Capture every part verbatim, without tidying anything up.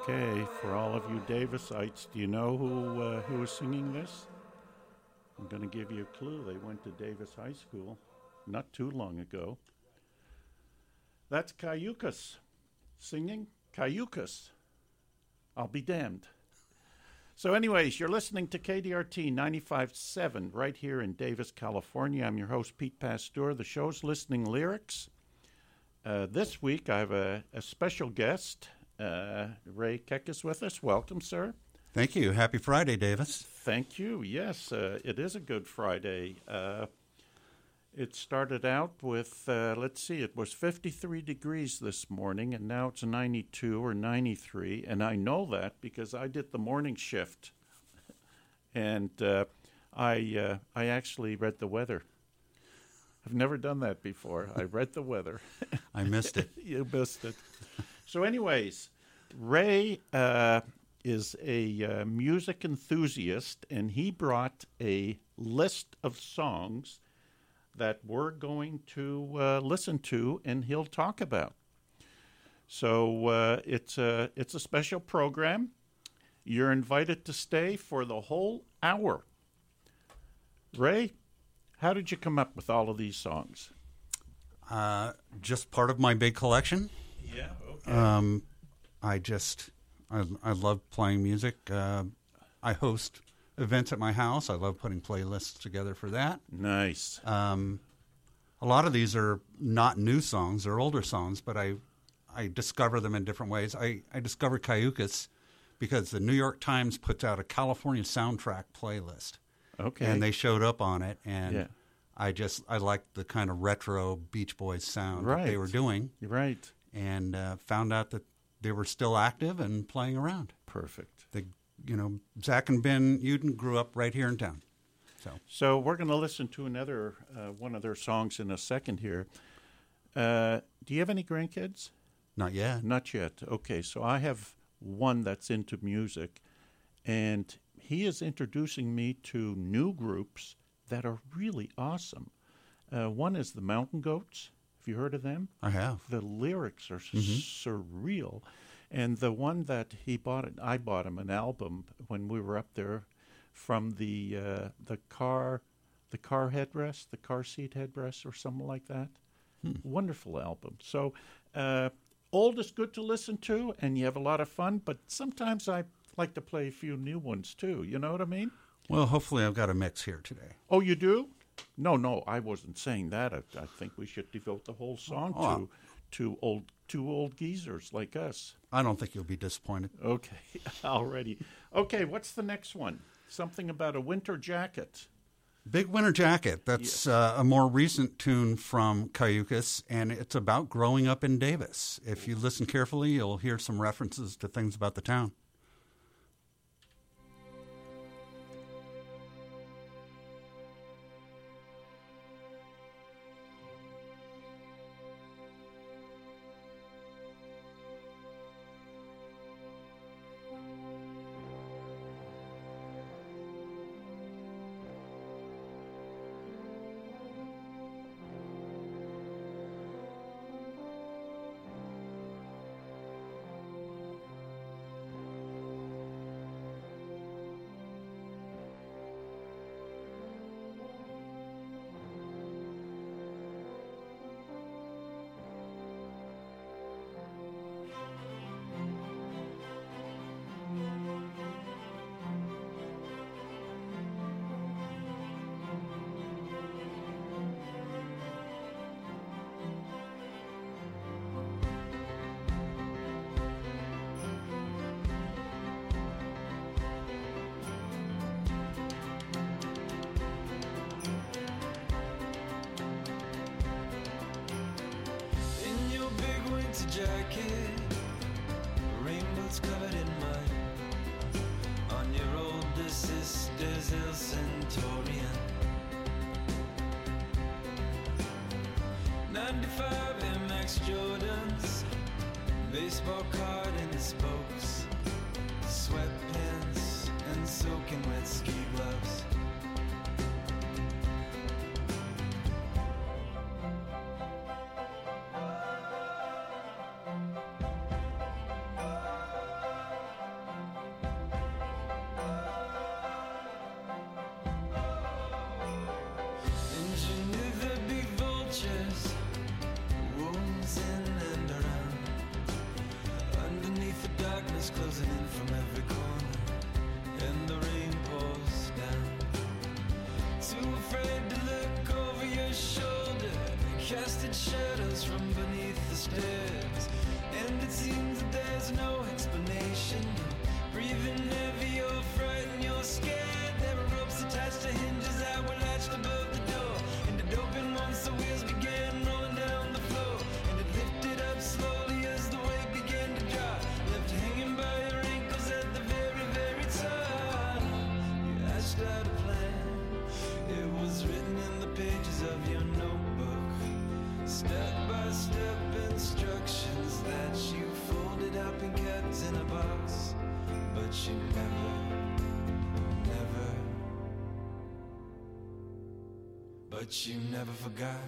Okay, for all of you Davisites, do you know who uh, who is singing this? I'm going to give you a clue. They went to Davis High School not too long ago. That's Cayucas singing Cayucas. I'll be damned. So anyways, you're listening to K D R T ninety-five point seven right here in Davis, California. I'm your host, Pete Pasteur. The show's Listening Lyrics. Uh, this week, I have a, a special guest. Uh, Ray Keck is with us. Welcome, sir. Thank you. Happy Friday, Davis. Thank you. Yes, uh, it is a good Friday. Uh, it started out with, uh, let's see, it was fifty-three degrees this morning, and now it's ninety-two or ninety-three. And I know that because I did the morning shift. and uh, I, uh, I actually read the weather. I've never done that before. I read the weather. I missed it. You missed it. So anyways, Ray uh, is a uh, music enthusiast, and he brought a list of songs that we're going to uh, listen to and he'll talk about. So uh, it's, a, it's a special program. You're invited to stay for the whole hour. Ray, how did you come up with all of these songs? Uh, just part of my big collection. Yeah, okay. Um, I just, I, I love playing music. Uh, I host events at my house. I love putting playlists together for that. Nice. Um, a lot of these are not new songs. They're older songs, but I, I discover them in different ways. I, I discovered Cayucas because the New York Times puts out a California soundtrack playlist. Okay. And they showed up on it, and yeah. I just, I liked the kind of retro Beach Boys sound right. that they were doing. Right. And uh, found out that they were still active and playing around. Perfect. The, you know, Zach and Ben Uden grew up right here in town. So, so we're going to listen to another uh, one of their songs in a second here. Uh, do you have any grandkids? Not yet. Not yet. Okay, so I have one that's into music, and he is introducing me to new groups that are really awesome. Uh, one is the Mountain Goats. Have you heard of them? I have. The lyrics are mm-hmm. surreal. And the one that he bought, it, I bought him an album when we were up there from the uh, the car, the car headrest, the car seat headrest, or something like that. Hmm. Wonderful album. So uh, old is good to listen to, and you have a lot of fun. But sometimes I like to play a few new ones too. You know what I mean? Well, hopefully I've got a mix here today. Oh, you do? No, no, I wasn't saying that. I, I think we should devote the whole song oh, to to old two old geezers like us. I don't think you'll be disappointed. Okay, already. Okay, what's the next one? Something about a winter jacket. Big Winter Jacket. That's yeah. uh, a more recent tune from Cayucas, and it's about growing up in Davis. If you listen carefully, you'll hear some references to things about the town. Jacket, rainbows covered in mud. On your older sister's El Centurion. ninety-five M X Jordans, baseball card in the spokes, sweatpants and soaking wet ski gloves. out a plan. It was written in the pages of your notebook, step-by-step instructions that you folded up and kept in a box. But you never, never, but you never forgot.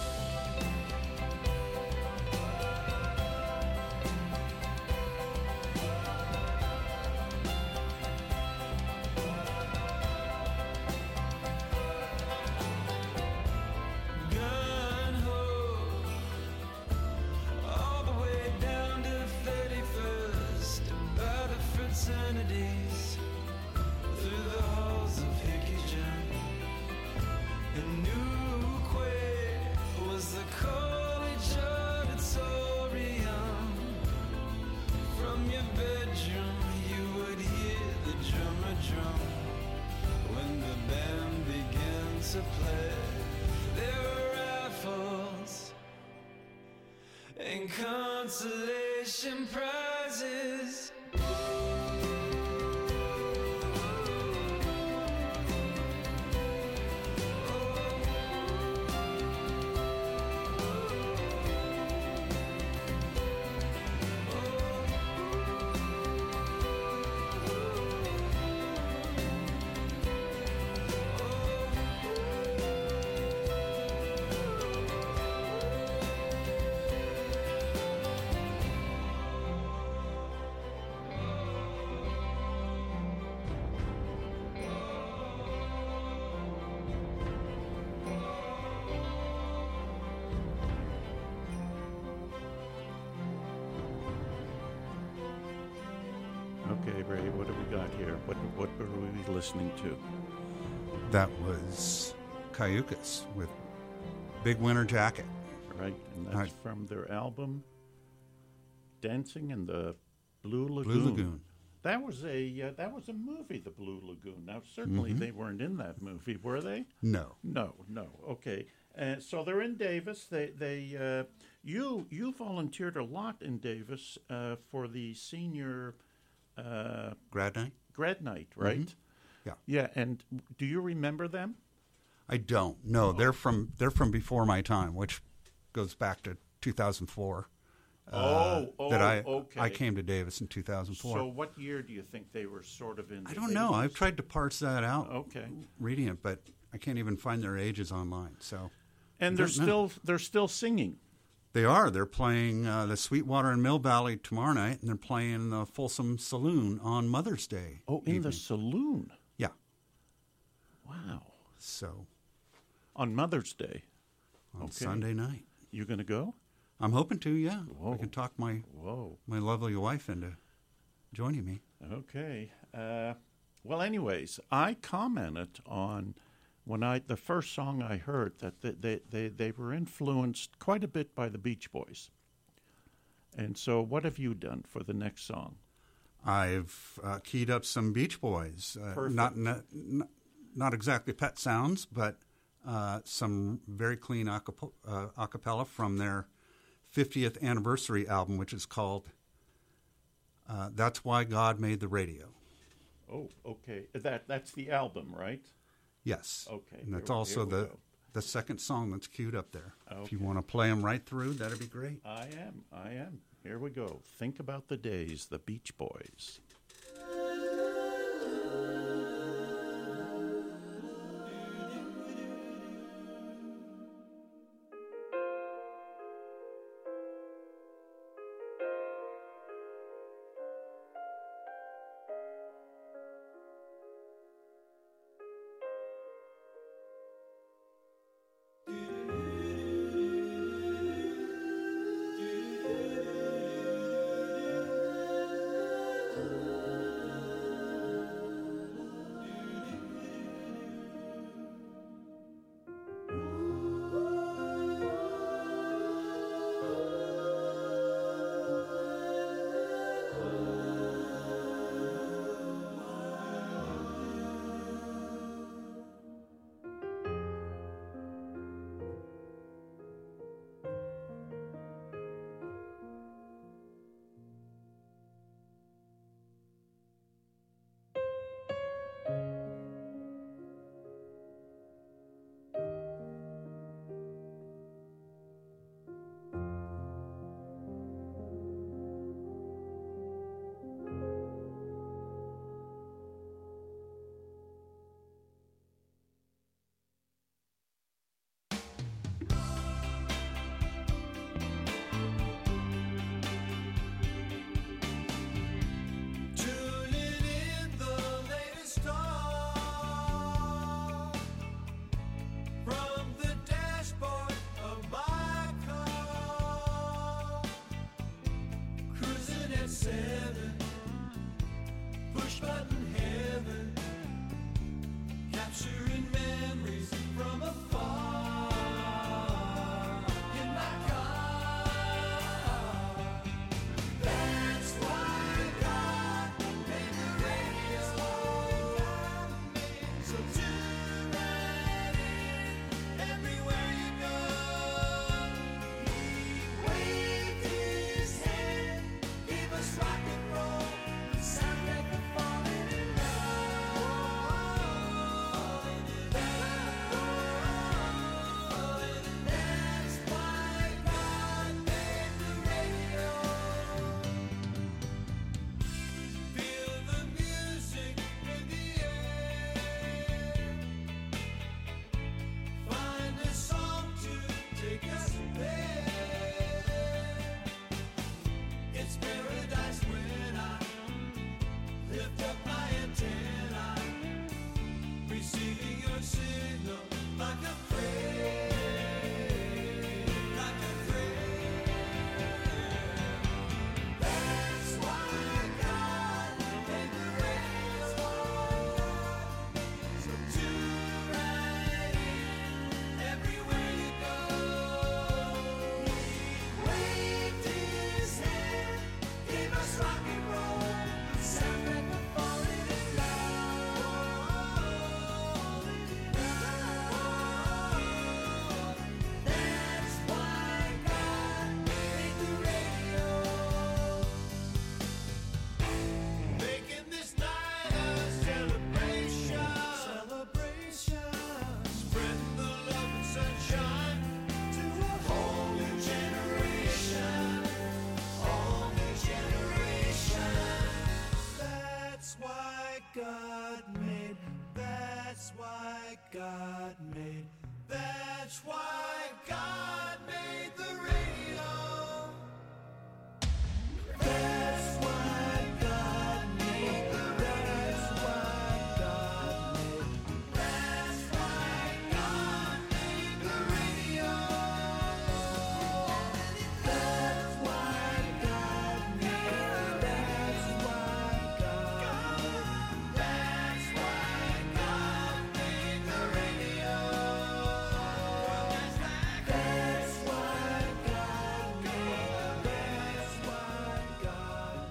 Consolation prizes. Okay, Ray, what do we got here? What what were we listening to? That was Cayucas with Big Winter Jacket. Right, and that's Right. from their album Dancing in the Blue Lagoon. Blue Lagoon. That was a uh, that was a movie, The Blue Lagoon. Now, certainly Mhm. they weren't in that movie, were they? No. No, no. Okay, uh, so they're in Davis. They they uh, you you volunteered a lot in Davis uh, for the senior uh, Grad night? grad night, right? Yeah. Yeah, and do you remember them? I don't. No, they're from they're from before my time, which goes back to two thousand four. Oh, oh, that I okay. I came to Davis in two thousand four. So, what year do you think they were sort of in? I the don't know. I've eighties? tried to parse that out. Okay. Reading it, but I can't even find their ages online. So, And they're don't know. still they're still singing. They are. They're playing uh, the Sweetwater and Mill Valley tomorrow night, and they're playing the Folsom Saloon on Mother's Day. Oh, in the evening. saloon. Yeah. Wow. So On Mother's Day. on Okay. Sunday night, You going to go? I'm hoping to. Yeah, Whoa. I can talk my Whoa. my lovely wife into joining me. Okay. Uh, well, anyways, I commented on when I the first song I heard that they, they, they, they were influenced quite a bit by the Beach Boys. And so, what have you done for the next song? I've uh, keyed up some Beach Boys. Uh, Perfect. not, not not not exactly Pet Sounds, but uh, some very clean acap- uh, acapella from their fiftieth anniversary album, which is called uh, "That's Why God Made the Radio." Oh, okay. That that's the album, right? Yes. Okay, And that's here- also here we the go. the second song that's queued up there. If you Okay. want to play them right through, that'd be great. I am. I am. Here we go. Think about the days, the Beach Boys. Do receiving your signal like a prayer, like a prayer. That's why God made the radio. So tune right in everywhere you go. He waved his hand, gave us rock and roll, sound like we're falling in love. That's why God made the radio. Making this night a celebration. Celebration. Spreading the love and sunshine to a whole new generation. Whole new generation. That's why God made. That's why God made. That's why God made the radio. That's why God made the radio. That's why God made the radio. That's why God made. That's why God. That's why God made the radio. That's why God made. That's why God.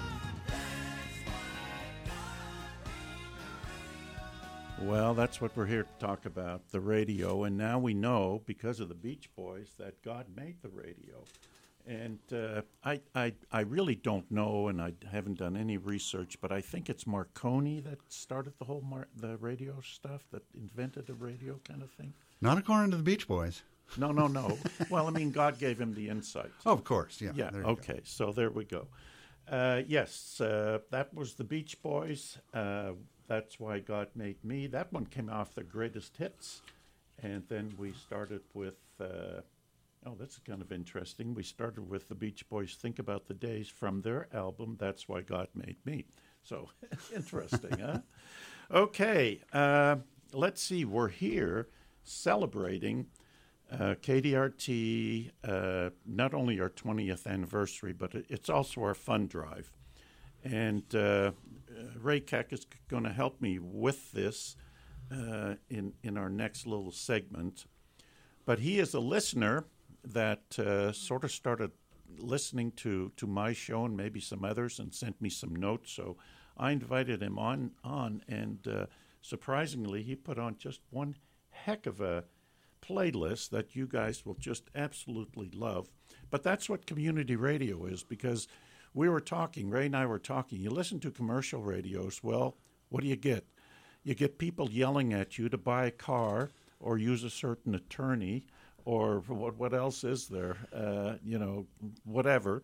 Well, that's what we're here to talk about, the radio. And now we know, because of the Beach Boys, that God made the radio. And uh, I, I, I really don't know, and I haven't done any research, but I think it's Marconi that started the whole mar- the radio stuff, that invented the radio kind of thing. Not according to the Beach Boys. No, no, no. Well, I mean, God gave him the insight. Oh, of course, yeah. Yeah, there you okay, so there we go. Uh, yes, uh, that was the Beach Boys. Uh, that's why God made me. That one came off the greatest hits. And then we started with, uh, oh, that's kind of interesting. We started with the Beach Boys' Think About the Days from their album, That's Why God Made Me. So, interesting, huh? Okay, uh, let's see. We're here celebrating uh, K D R T, uh, not only our twentieth anniversary, but it, it's also our fund drive. And uh, Ray Keck is going to help me with this uh, in, in our next little segment. But he is a listener that uh, sort of started listening to, to my show and maybe some others and sent me some notes. So I invited him on, on and uh, surprisingly, he put on just one heck of a playlist that you guys will just absolutely love. But that's what community radio is, because we were talking, Ray and I were talking, you listen to commercial radios, well, what do you get? You get people yelling at you to buy a car or use a certain attorney or what what else is there, uh, you know, whatever.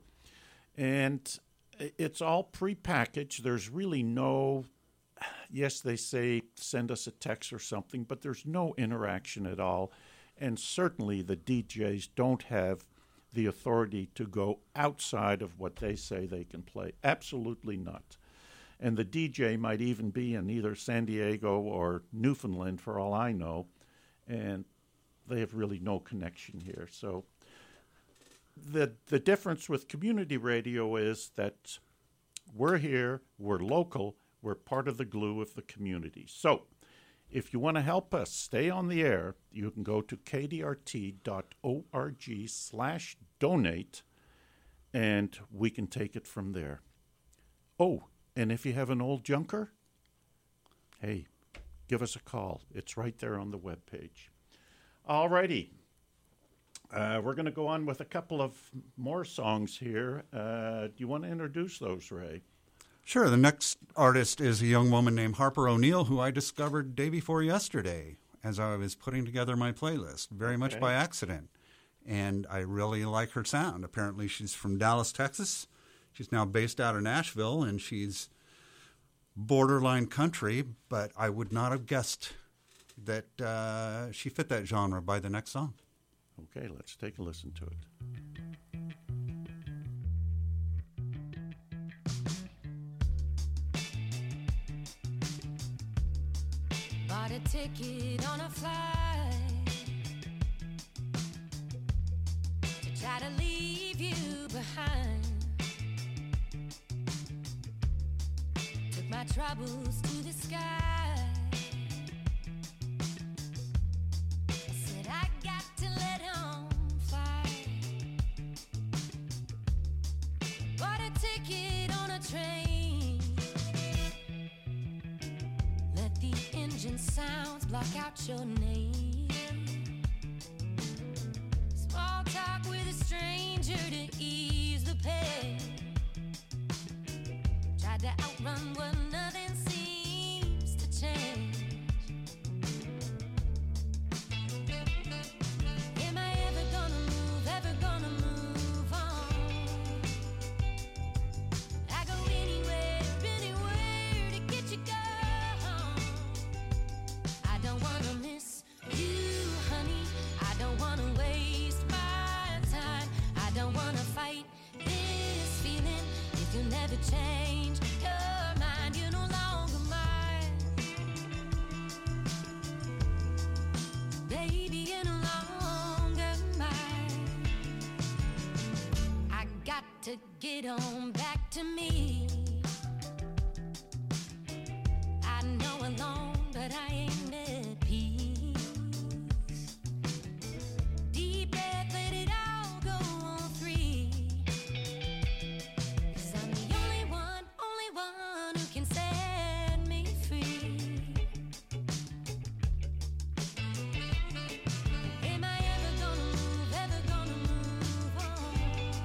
And it's all prepackaged. There's really no, yes, they say send us a text or something, but there's no interaction at all. And certainly the D Js don't have the authority to go outside of what they say they can play. Absolutely not. And the D J might even be in either San Diego or Newfoundland, for all I know, and they have really no connection here. So the the difference with community radio is that we're here, we're local, we're part of the glue of the community. So if you want to help us stay on the air, you can go to k d r t dot org slash donate, and we can take it from there. Oh, and if you have an old junker, hey, give us a call. It's right there on the webpage. All righty. Uh, we're going to go on with a couple of more songs here. Uh, do you want to introduce those, Ray? Sure. The next artist is a young woman named Harper O'Neill, who I discovered day before yesterday as I was putting together my playlist, very much Okay. by accident. And I really like her sound. Apparently she's from Dallas, Texas. She's now based out of Nashville, and she's borderline country, but I would not have guessed that uh, she fit that genre by the next song. Okay, let's take a listen to it. Body Bought a ticket on a flight to try to leave you behind. Took my troubles to the sky. I said I got to let on fly. Bought a ticket on a train. Let the engine sounds block out your name. Small talk with a stranger to ease the pain. Tried to outrun what nothing seems to change. Am I ever gonna move, ever gonna move on? I go anywhere, anywhere to get you gone. I don't wanna miss you, honey. I don't wanna waste my time. I don't wanna fight this feeling. If you never change your mind, you're no longer mine. Baby, you're no longer mine. I got to get on back to me. I know alone, but I ain't at peace. Deep breath, let it all go on three. 'Cause I'm the only one, only one who can set me free. Am I ever gonna move, ever gonna move on?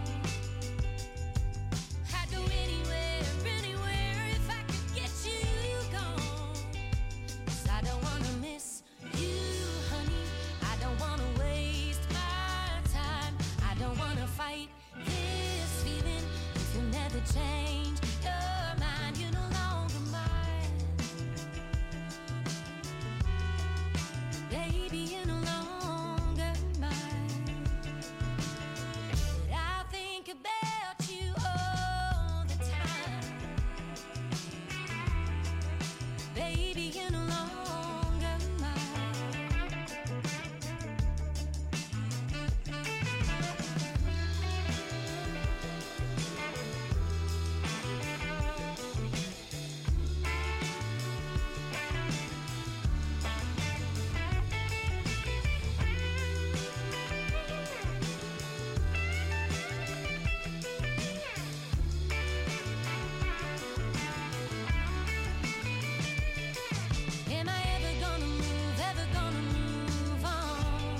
I'd go anywhere, anywhere if I could get you gone. 'Cause I don't wanna miss you, honey. I don't wanna waste my time. I don't wanna fight this feeling. If you never change your mind, you're no longer mine. Baby, you're no longer mine. But I think about you all the time. Baby, you're no longer mine. Am I ever gonna move, ever gonna move on?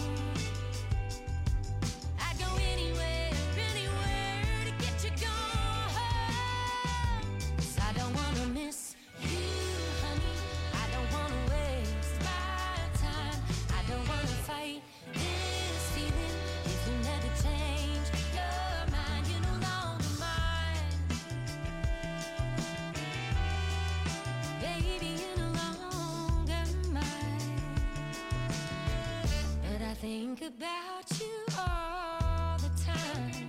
I'd go anywhere, anywhere to get you gone. 'Cause I don't wanna miss you, honey. I don't wanna waste my time. I don't wanna fight this feeling. If you never change your mind, you're no longer mine. Baby, you're no longer mine. But I think about you all the time.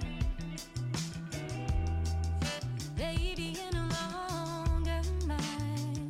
Baby, you're no longer mine.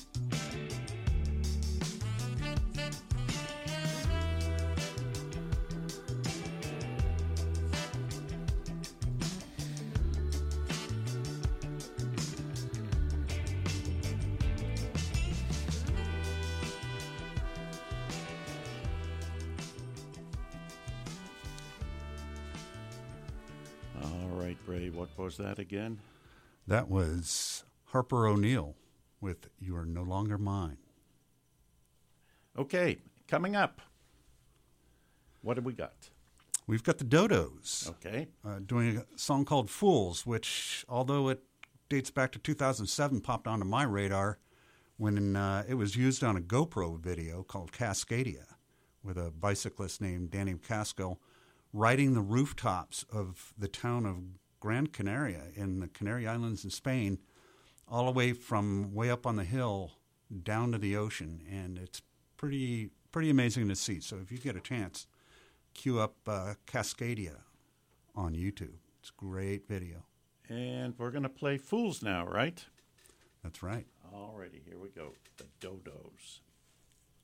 All right, Ray, what was that again? That was Harper O'Neill with You Are No Longer Mine. Okay, coming up. What have we got? We've got the Dodos Okay. uh, doing a song called Fools, which, although it dates back to two thousand seven, popped onto my radar when uh, it was used on a GoPro video called Cascadia with a bicyclist named Danny Casco riding the rooftops of the town of Gran Canaria in the Canary Islands in Spain, all the way from way up on the hill down to the ocean. And it's pretty pretty amazing to see. So if you get a chance, queue up uh, Cascadia on YouTube. It's a great video. And we're going to play Fools now, right? That's right. Alrighty, here we go. The Dodos.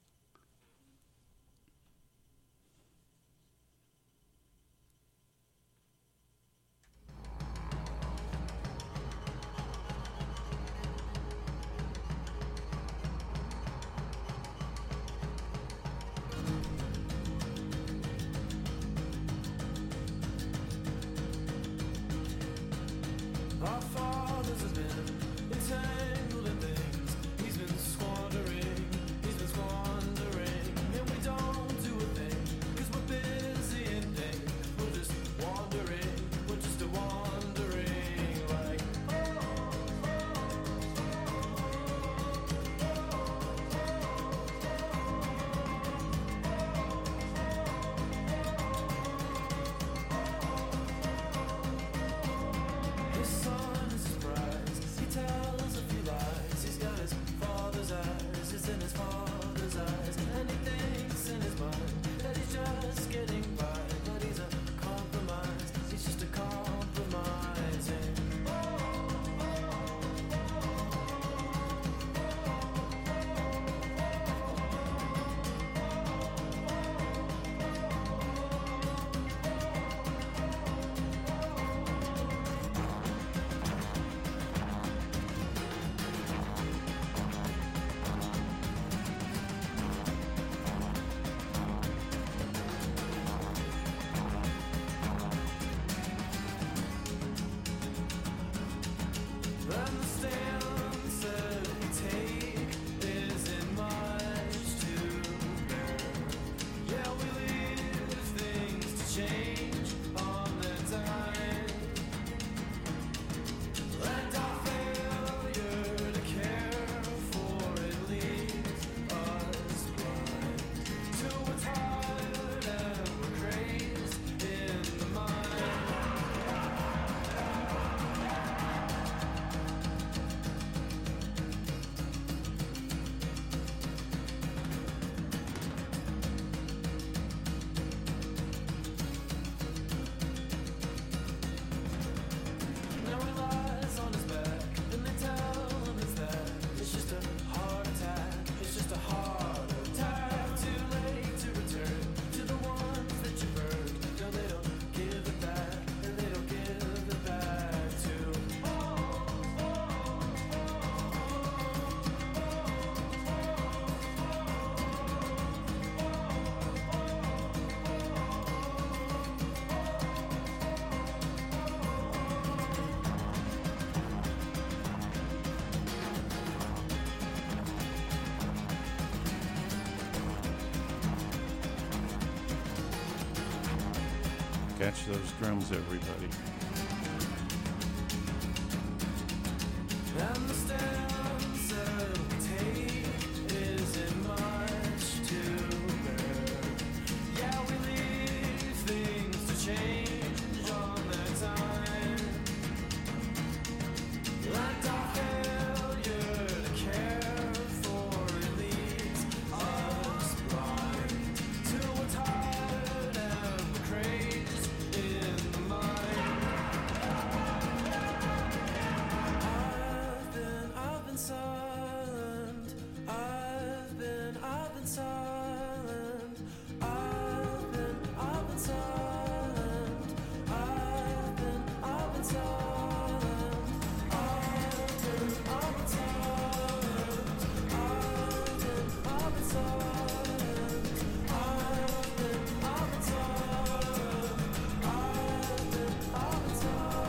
lies, and he thinks in his mind that he's just getting by, but he's a compromise, he's just a compromising. And the stance that we take isn't much to bear. Yeah, we leave things to change on their time. And our failure to care for it leaves us blind to what's hard and we're crazed in the mind. Now he lies on his back, and they tell him it's that. It's just a heart attack, it's just a heart attack. Too late to return to the ones that you burned. No, they don't give it back, and they don't give it back to. Catch those drums, everybody. And the stance that we take isn't much to bear. Yeah, we leave things to change on their time. And our failure to care for it leaves us blind to what's hard and we're crazed in the mind. I've been, I've been silent. I've been, I've been silent. I've been, I've been silent. I've been, I've been silent. I've been, I've been silent. I've been, I've been silent. I've been, I've been silent. I've been, I've been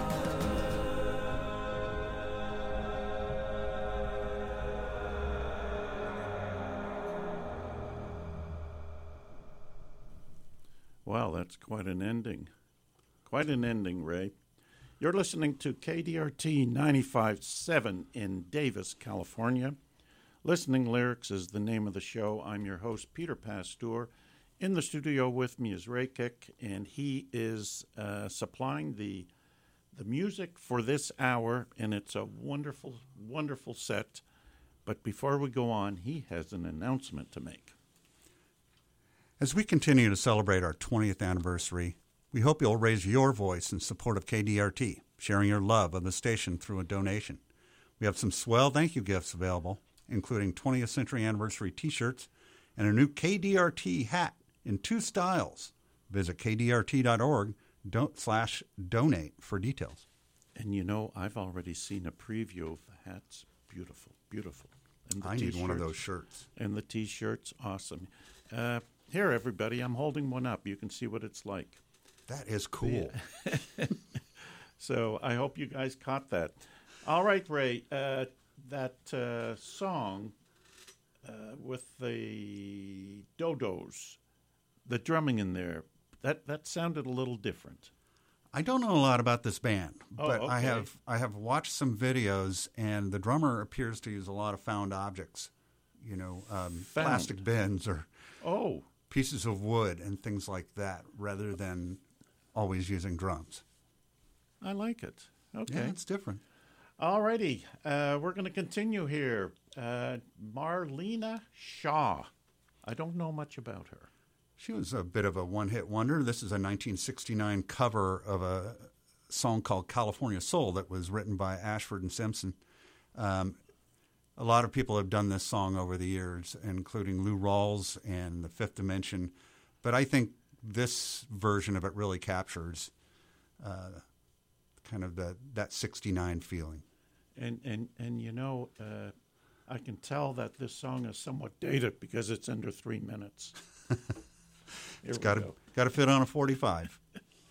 Wow, that's quite an ending. Quite an ending, Ray. You're listening to K D R T ninety-five point seven in Davis, California. Listening Lyrics is the name of the show. I'm your host, Peter Pasteur. In the studio with me is Ray Kick, and he is uh, supplying the the music for this hour, and it's a wonderful, wonderful set. But before we go on, he has an announcement to make. As we continue to celebrate our twentieth anniversary, we hope you'll raise your voice in support of K D R T, sharing your love of the station through a donation. We have some swell thank you gifts available, including twentieth Century Anniversary t-shirts and a new K D R T hat in two styles. Visit k d r t dot org slash donate for details. And you know, I've already seen a preview of the hats. Beautiful, beautiful. And the I need one of t-shirts. those shirts. And the T-shirts, awesome. Uh, here, everybody, I'm holding one up. You can see what it's like. That is cool. So I hope you guys caught that. All right, Ray, uh, that uh, song uh, with the Dodos, the drumming in there, that, that sounded a little different. I don't know a lot about this band, Oh, but I okay. have I have watched some videos, and the drummer appears to use a lot of found objects, you know, um, Found. plastic bins or Oh, pieces of wood and things like that, rather than always using drums. I like it. Okay. Yeah, it's different. All righty. Uh, we're going to continue here. Uh, Marlena Shaw. I don't know much about her. She was a bit of a one-hit wonder. This is a nineteen sixty-nine cover of a song called California Soul that was written by Ashford and Simpson. Um, a lot of people have done this song over the years, including Lou Rawls and The Fifth Dimension. But I think this version of it really captures uh, kind of the, that sixty-nine feeling. And, and, and you know, uh, I can tell that this song is somewhat dated because it's under three minutes. It's got to got to fit on a forty-five.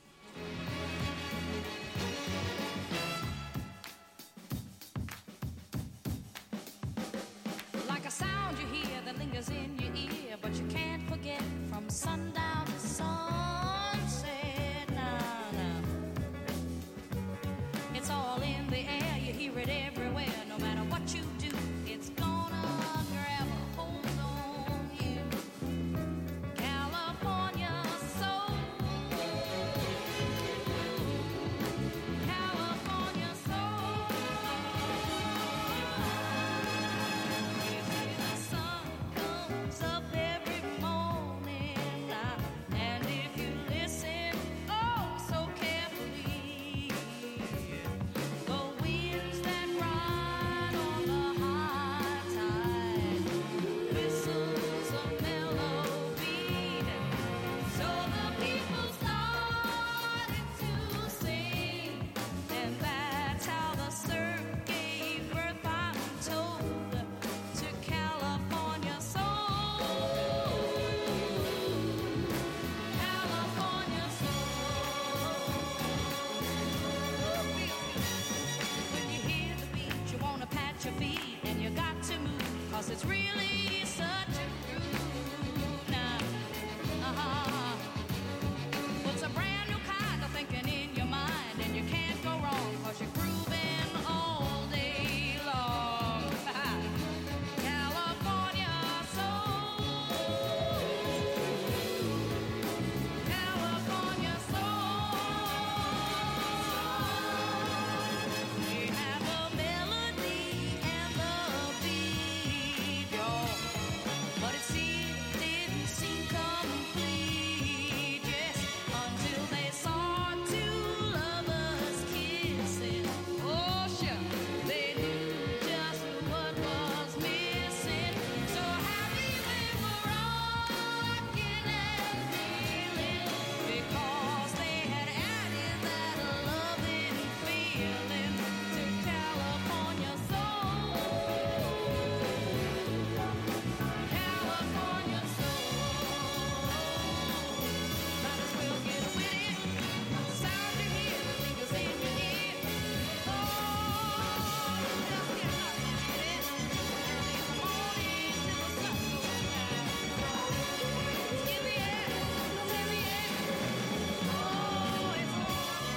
Like a sound you hear that lingers in your ear, but you can't forget from sundown to sunset. Nah, nah. It's all in the air, you hear it everywhere. No matter what you do, it's gonna grab a hold on you. California soul, California soul. You see the sun comes up every morning, and if you listen, oh, so carefully, the winds that ride on the high tide whistles a mellow beat. So the people started to sing, and that's how the surf gave birth, I'm told, to California soul. California soul. When you hear the beat, you wanna pat your feet, and you got to move, 'cause it's really such a groove now. Uh-huh. Puts a brand new kind of thinking in your mind, and you can't go wrong, 'cause you're grooving all day long. California soul. California soul. They have a melody and the beat, y'all, but it seemed didn't seem complete, yes, until they saw two lovers kissing. Oh, sure, they knew just what was missing. So happy they were rocking and reeling, because they had added that loving feeling to California soul. California soul. Might as well get with it. Sound you hear, the lingers in your ear. Oh, just get up and get it. Early in the morning till the sun goes down. It's in the air, it's in the air. Oh, it's on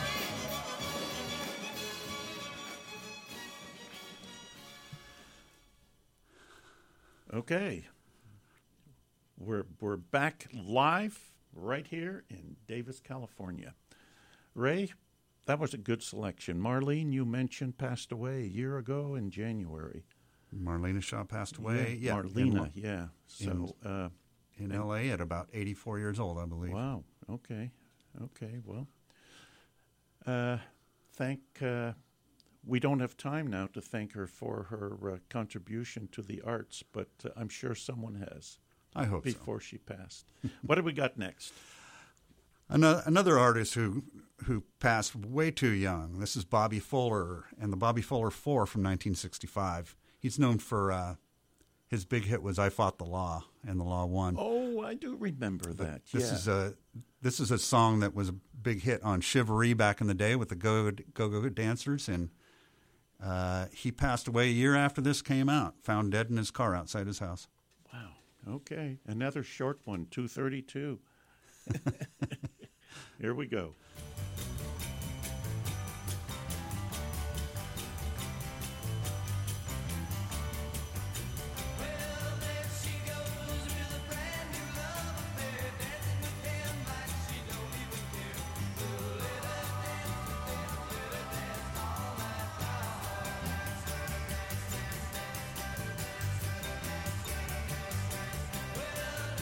Okay. We're, we're back live right here in Davis, California. Ray, that was a good selection. Marlene, you mentioned, passed away a year ago in January. Marlena Shaw passed away. Yeah, Yeah, Marlena, in, yeah. So, uh, in L A at about eighty-four years old, I believe. wow. Okay. Okay. Well, uh, thank. Uh, we don't have time now to thank her for her uh, contribution to the arts, but uh, I'm sure someone has I hope so. before she passed. What do we got next? Another, another artist who who passed way too young. This is Bobby Fuller and the Bobby Fuller Four from nineteen sixty-five. He's known for uh, his big hit was "I Fought the Law" and the Law won. Oh, I do remember that. This yeah. is a this is a song that was a big hit on Chivalry back in the day with the Go Go Go Dancers, and uh, he passed away a year after this came out. Found dead in his car outside his house. Wow. Okay. Another short one, two thirty-two. Here we go. Well, there she goes with a brand new love affair, dancing with him like she don't even care. So let her dance with him, let her dance all night long. Let her dance, dance, dance, let her dance, let her dance, let her dance, let her dance. Well,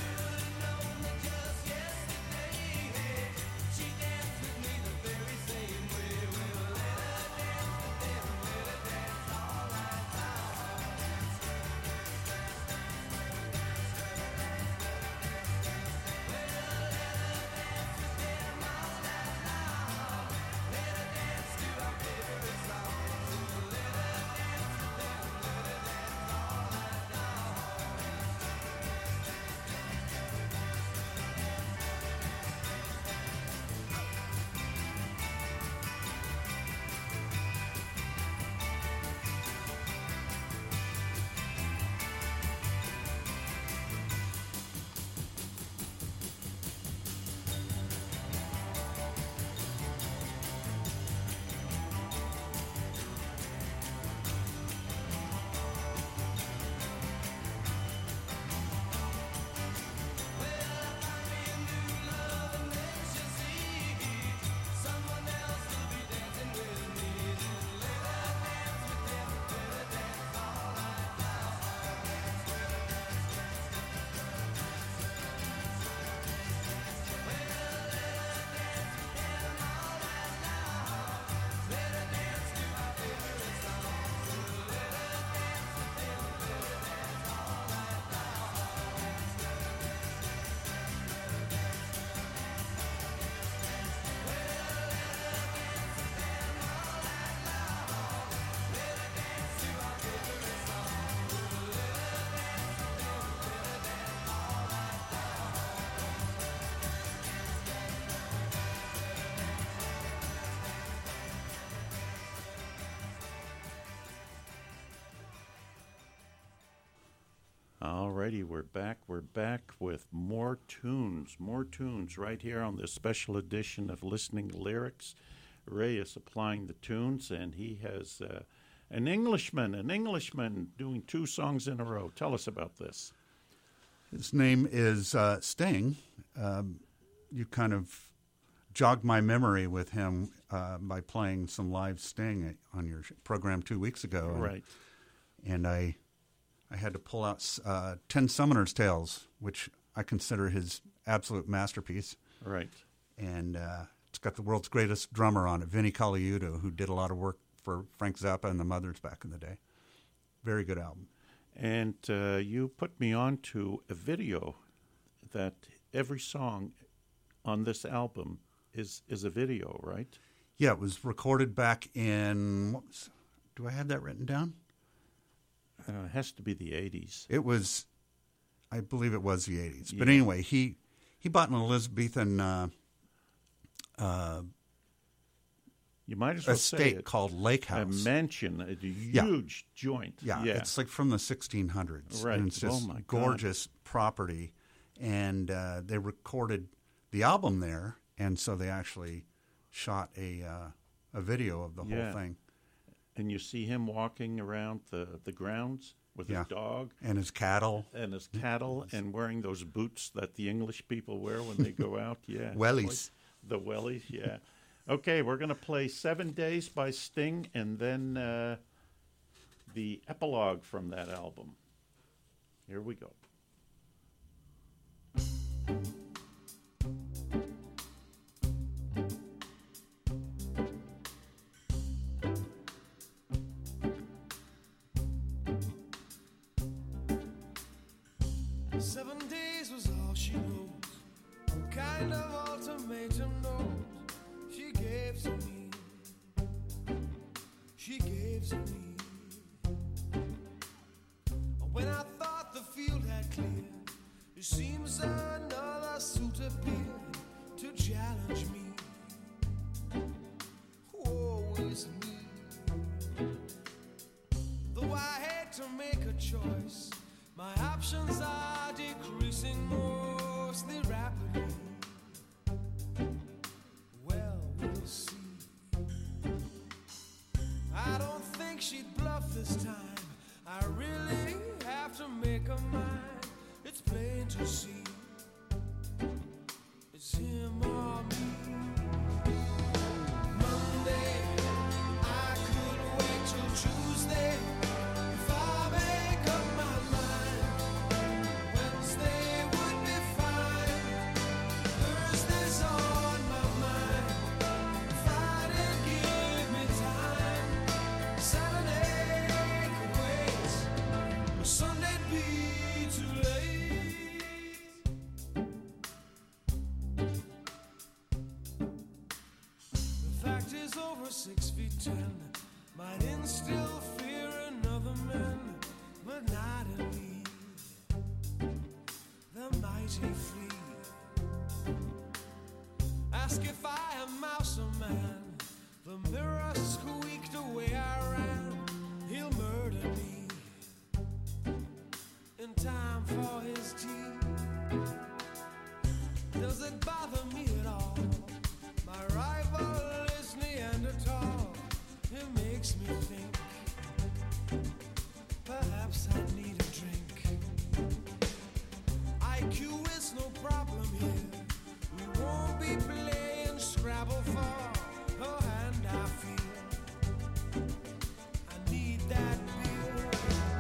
righty, we're back. We're back with more tunes, more tunes right here on this special edition of Listening Lyrics. Ray is supplying the tunes, and he has uh, an Englishman, an Englishman doing two songs in a row. Tell us about this. His name is uh, Sting. Um, you kind of jogged my memory with him uh, by playing some live Sting on your program two weeks ago. And, Right. And I I had to pull out uh, Ten Summoner's Tales, which I consider his absolute masterpiece. Right. And uh, it's got the world's greatest drummer on it, Vinnie Colaiuta, who did a lot of work for Frank Zappa and the Mothers back in the day. Very good album. And uh, you put me on to a video that every song on this album is is a video, right? Yeah, it was recorded back in, what was, do I have that written down? Uh, it has to be the eighties. It was, I believe it was the eighties. But Yeah. anyway, he, he bought an Elizabethan uh, uh, You might as well say estate it. called Lake A House. mansion, a huge joint. Yeah, yeah. it's like from the sixteen hundreds. Right. And it's Oh, just my God. gorgeous property. And uh, they recorded the album there, and so they actually shot a uh, a video of the Yeah. whole thing. And you see him walking around the, the grounds with Yeah. his dog And his cattle. and his cattle and wearing those boots that the English people wear when they go out. Yeah. Wellies. The wellies, yeah. Okay, we're going to play Seven Days by Sting and then uh, the epilogue from that album. Here we go. Seven days was all she wrote. What kind of ultimatum note she gave to me? She gave to me. When I thought the field had cleared, it seems another suit appeared to challenge me. Woe is me. Though I had to make a choice, my options are decreasing mostly rapidly. Well, we'll see. I don't think she'd bluff this time. I really have to make a mind. It's plain to see. It's him or me. Monday, I could wait till Tuesday. If I make up my mind, Wednesday would be fine. Thursday's on my mind. Friday give me time. Saturday could wait, but Sunday'd be too late. The fact is over six feet ten might instill fear in other men, but not in me. The mighty flee. Ask if I am mouse or man. The mirror squeaked away I ran. He'll murder me in time for his tea. Does it bother me at all? My rival is Neanderthal. It makes me think perhaps I need a drink. I Q is no problem here. We won't be playing Scrabble for a hand I feel. I need that beer.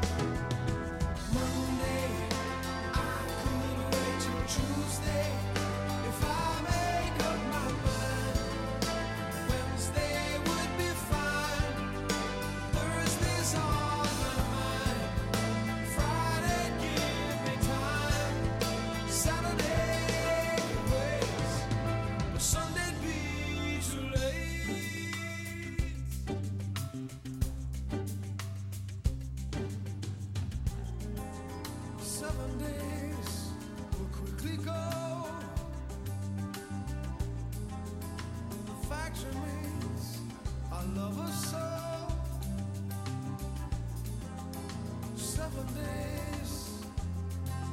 Monday, I could wait till Tuesday. If I make up my mind, Wednesday would be fine. Thursday's on my mind. Friday give me time. Saturday could wait, but Sunday'd be too late. Seven days will quickly go. The fact remains, I love her so. Seven days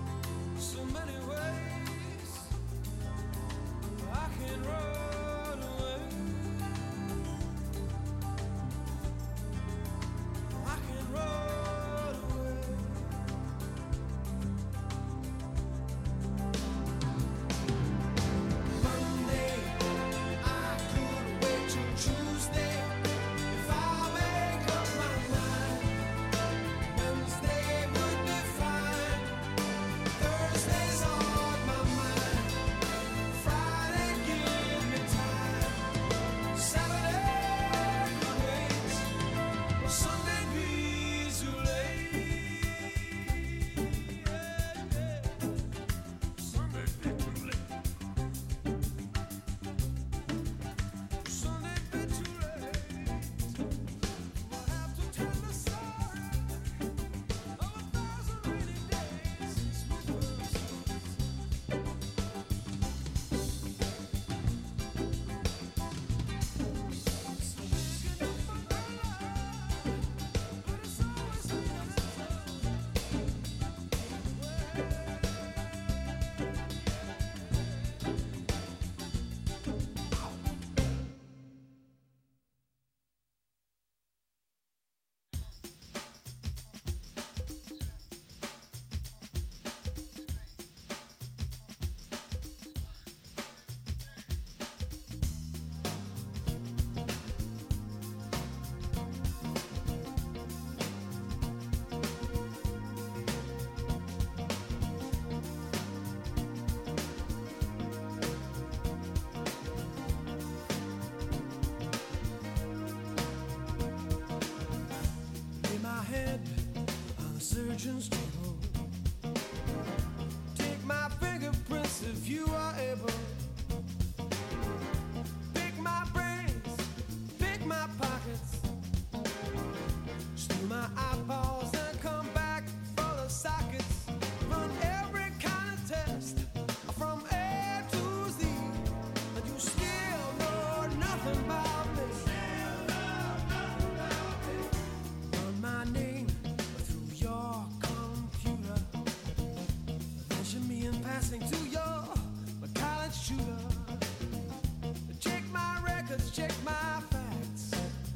passing to your college shooter. Check my records, check my facts.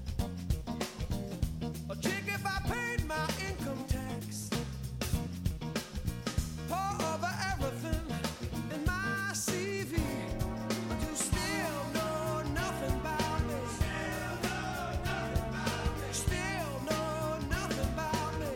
Or check if I paid my income tax. Pour over everything in my C V, but you still know nothing about me. Still know nothing about me.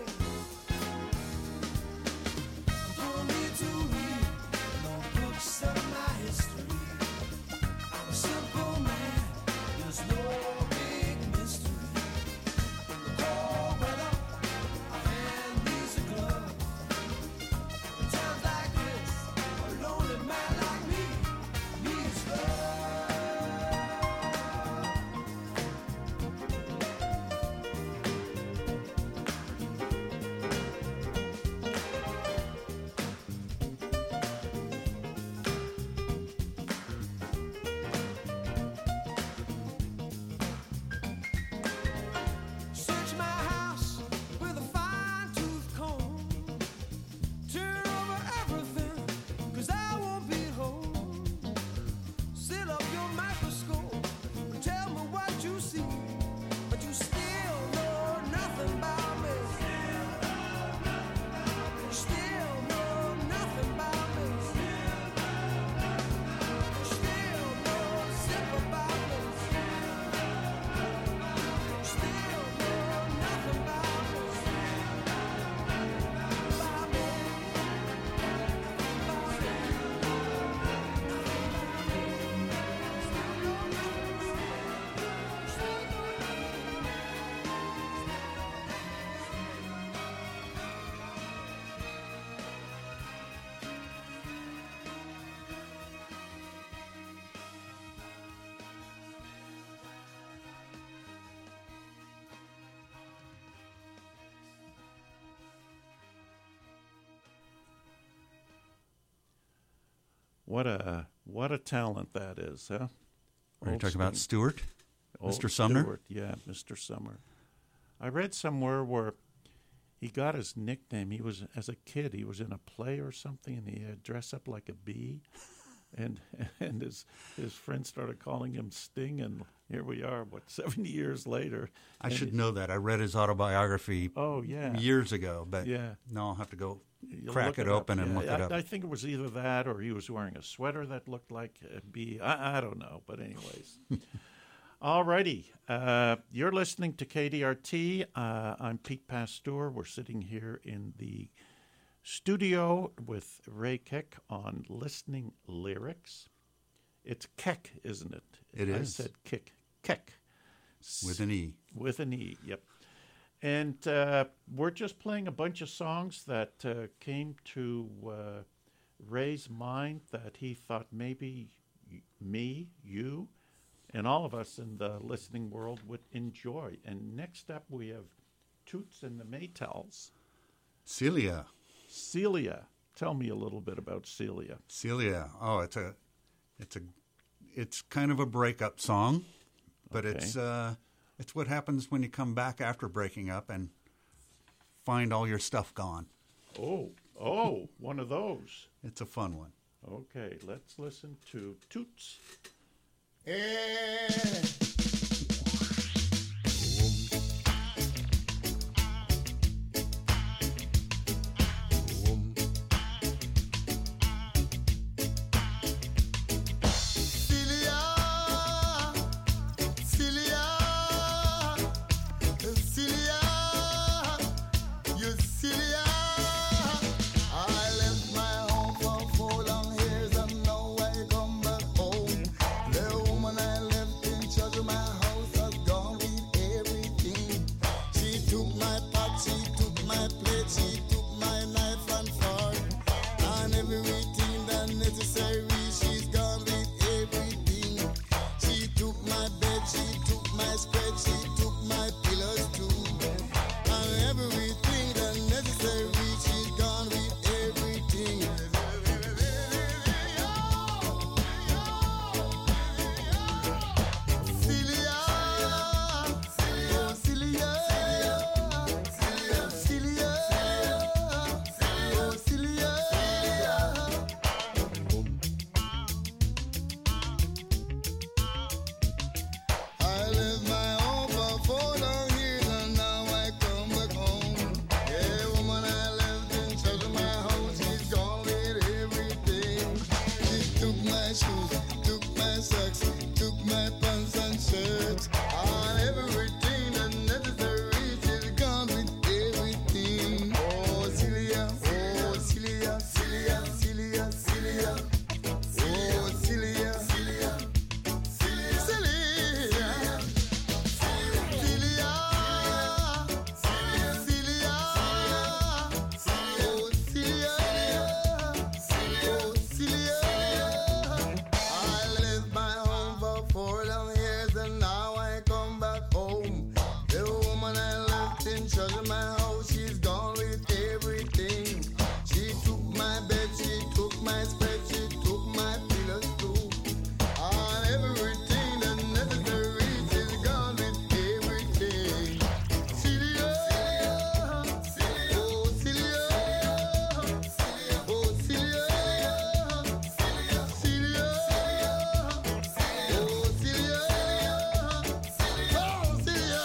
You don't need to read no books of my history. I'm a simple man, there's no big mystery. In the cold weather, a hand needs a glove. In times like this, a lonely man like me needs love. Search my house with a fine-tooth comb. Turn over everything, 'cause I won't be home. Set up your microscope and tell me what you see, but you still know nothing about me. Still know nothing about me. Still know a zip about me. Still know nothing about me. About me. What a what a talent that is, huh? Are you Old talking about Sting. Stewart? Old Mister Sumner? Stewart, yeah, Mister Sumner. I read somewhere where he got his nickname. He was, as a kid, he was in a play or something, and he had dressed up like a bee, and and his his friends started calling him Sting, and here we are, what, seventy years later. I And should he- know that. I read his autobiography Oh yeah, years ago, but yeah. no, I'll have to go You'll crack look it open up. and Yeah, look I, it up. I think it was either that or he was wearing a sweater that looked like a bee. I, I don't know, but anyways. All righty. Uh, you're listening to K D R T. Uh, I'm Pete Pasteur. We're sitting here in the studio with Ray Keck on Listening Lyrics. It's Keck, isn't it? It I is. said kick. Keck. With an E. With an E, yep. And uh, we're just playing a bunch of songs that uh, came to uh, Ray's mind that he thought maybe y- me, you, and all of us in the listening world would enjoy. And next up we have Toots and the Maytals. Celia. Celia. Tell me a little bit about Celia. Celia. Oh, it's a, it's a, it's kind of a breakup song, but Okay. it's uh, it's what happens when you come back after breaking up and find all your stuff gone. Oh, oh, one of those. It's a fun one. Okay, let's listen to Toots. Celia, Celia, Celia, you Celia. I left my home for four long years and now I come back home. The woman I left in charge of my shoes, took my socks, took my pants and shirts, and everything unnecessary. She's gone with everything. Oh, Celia, oh, Celia, Celia, Celia, Celia. Oh, Celia, Celia, Celia, Celia, Celia, Celia, oh, Celia, oh, Celia. I left my home for four long years and now I come back home. The woman I left in charge of my house, she's gone with everything. She took my bed, she took my spread, she took my pillows too. And everything that necessary, she's gone with everything. Celia, oh Celia, oh Celia, oh Celia, Celia, oh Celia, oh Celia,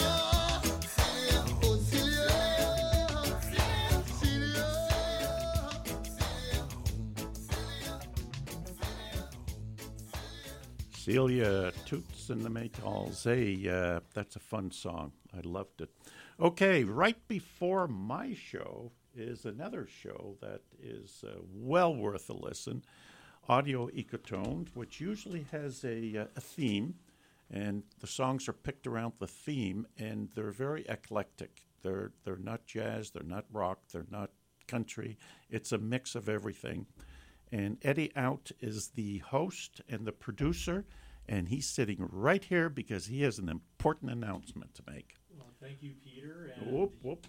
Celia Toots and the Maytals. Hey, uh, that's a fun song. I loved it. Okay, right before my show is another show that is uh, well worth a listen. Audio Ecotone, which usually has a, uh, a theme, and the songs are picked around the theme, and they're very eclectic. They're they're not jazz, they're not rock, they're not country. It's a mix of everything. And Eddie Out is the host and the producer, and he's sitting right here because he has an important announcement to make. Well, thank you, Peter. And Whoop, whoop.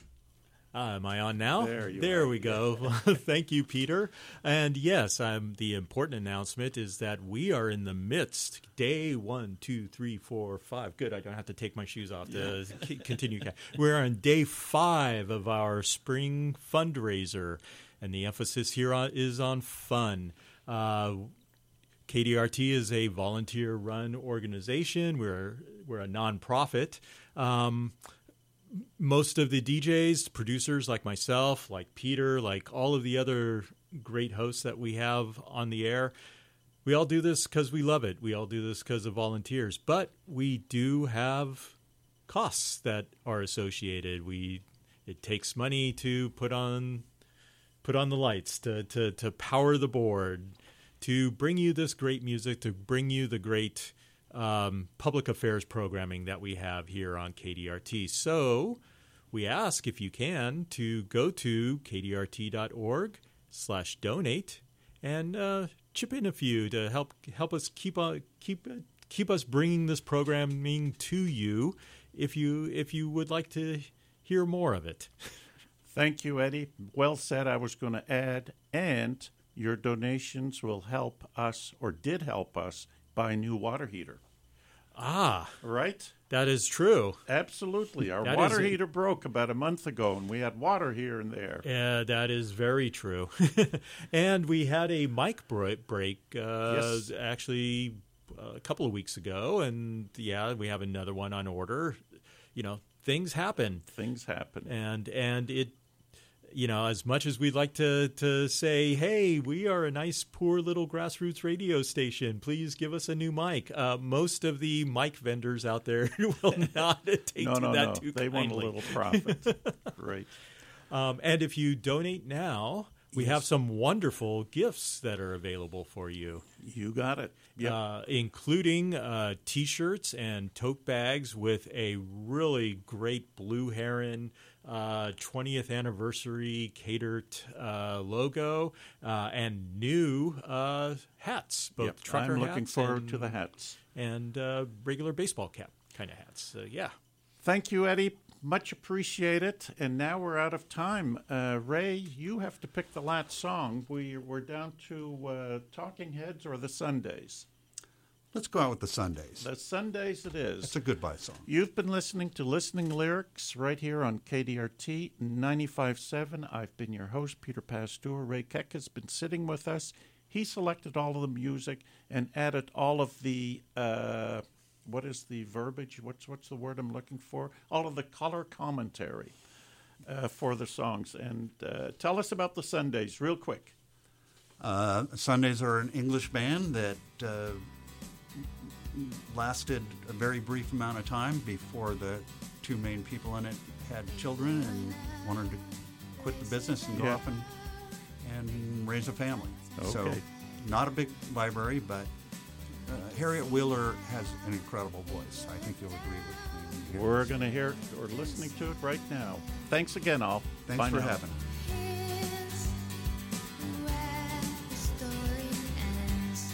Uh, am I on now? There you there are. we go. Thank you, Peter. And yes, um, the important announcement is that we are in the midst. Day one, two, three, four, five. Good. I don't have to take my shoes off to c- continue. We're on day five of our spring fundraiser, and the emphasis here on, is on fun. Uh, K D R T is a volunteer-run organization. We're we're a nonprofit. Um, Most of the D Js, producers like myself, like Peter, like all of the other great hosts that we have on the air, we all do this because we love it. We all do this because of volunteers. But we do have costs that are associated. We it takes money to put on put on the lights, to to to power the board, to bring you this great music, to bring you the great Um, public affairs programming that we have here on K D R T. So we ask, if you can, to go to kdrt.org slash donate and uh, chip in a few to help help us keep on keep keep us bringing this programming to you. If you if you would like to hear more of it. Thank you, Eddie. Well said. I was going to add, and your donations will help us, or did help us, buy a new water heater. Ah, Right? that is true. Absolutely. Our That water is a- heater broke about a month ago, and we had water here and there. Yeah, that is very true. And we had a mic break, break uh, Yes. actually uh, a couple of weeks ago, and yeah, we have another one on order. You know, things happen, Things happen. and and it, you know, as much as we'd like to to say, hey, we are a nice, poor little grassroots radio station, please give us a new mic. Uh, most of the mic vendors out there will not take no, to no, that no. too They want a kindly. little profit. Right. Um, and if you donate now, we have some wonderful gifts that are available for you, You got it. Yep. uh, including uh, T-shirts and tote bags with a really great Blue Heron uh, twentieth anniversary catered uh, logo uh, and new uh, hats, both Yep. trucker I'm looking hats forward and, to the hats. and uh, regular baseball cap kind of hats. So, yeah. Thank you, Eddie. Much appreciate it. And now we're out of time. Uh, Ray, you have to pick the last song. We, we're down to uh, Talking Heads or the Sundays. Let's go out with the Sundays. The Sundays it is. It's a goodbye song. You've been listening to Listening Lyrics right here on K D R T ninety-five point seven. I've been your host, Peter Pasteur. Ray Keck has been sitting with us. He selected all of the music and added all of the, uh, what is the verbiage? What's, what's the word I'm looking for? All of the color commentary uh, for the songs. And uh, tell us about the Sundays real quick. Uh, Sundays are an English band that uh, lasted a very brief amount of time before the two main people in it had children and wanted to quit the business and go Yeah. off and, and raise a family. So Okay. not a big library, but uh, Harriet Wheeler has an incredible voice. I think you'll agree with me. when you hear We're this. going to hear it or listening to it right now. Thanks again, all. Thanks Bye for now. having me. Here's where the story ends.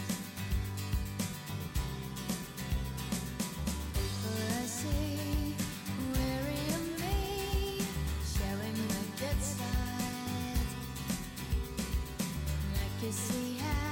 People I see weary of me, showing the good side. Like you see how